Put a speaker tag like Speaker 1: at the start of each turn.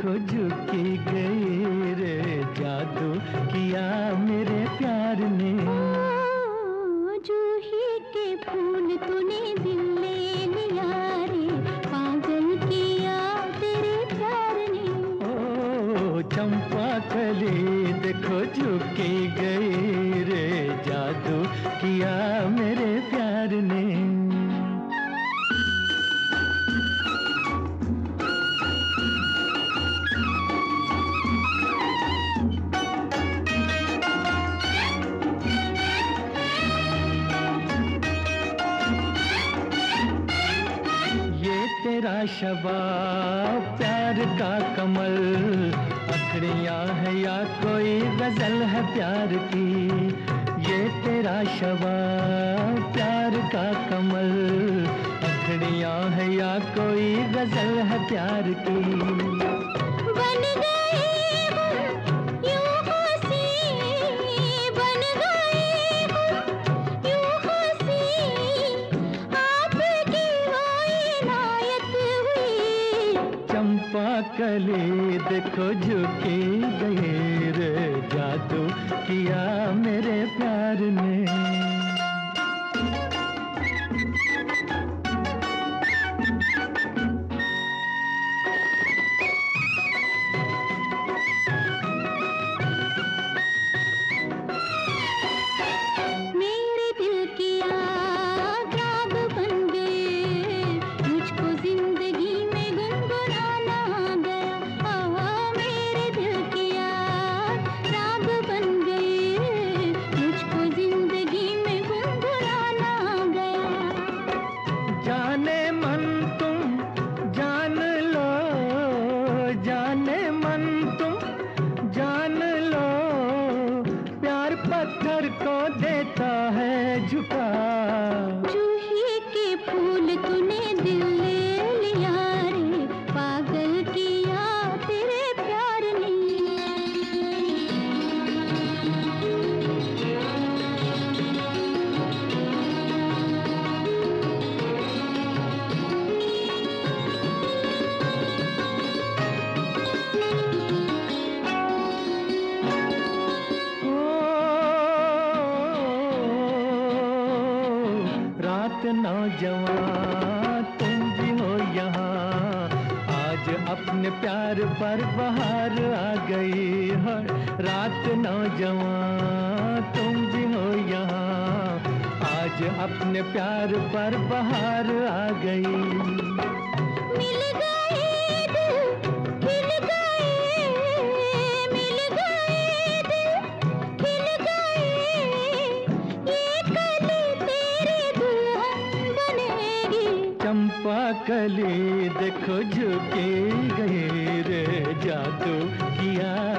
Speaker 1: देखो झुकी गई रे, जादू किया मेरे प्यार ने।
Speaker 2: जूही के फूल तूने दिल ले लिया रे, पागल किया तेरे प्यार ने।
Speaker 1: ओ चंपा कली देखो झुकी गई रे, जादू किया मेरे प्यार ने। तेरा शबाब प्यार का कमल, अखड़ियाँ है या कोई गजल है प्यार की। ये तेरा शबाब प्यार का कमल, अखड़ियाँ है या कोई गजल है प्यार की।
Speaker 2: बन गए हम यूं हंसी, बन गए हम यूं हंसी, आपकी
Speaker 1: चंपा कली देखो झुकी गई रे, जादू किया मेरे प्यार ने।
Speaker 2: मेरे दिल की आग राग बन गए, मुझको जिंदगी में गुनगुनाना गया। मेरे दिल की आग राग बन गए, मुझको जिंदगी में गुनगुनाना गया।
Speaker 1: जाने मन तुम जान लो, जाने मन तुम जान लो, प्यार पत्थर को देता है झुका।
Speaker 2: जूही के फूल तूने दिल ले लिया रे, पागल किया तेरे प्यार ने।
Speaker 1: रात नौजवान तुम भी हो यहाँ, आज अपने प्यार पर बहार आ गई है। रात नौजवान तुम भी हो यहाँ, आज अपने प्यार पर बहार आ गई।
Speaker 2: मिल गए दिल खिल गए, मिल गए दिल खिल गए, ये कली तेरी दुल्हन बनेगी।
Speaker 1: चंपा कली देखो झुकी गई रे, जादू किया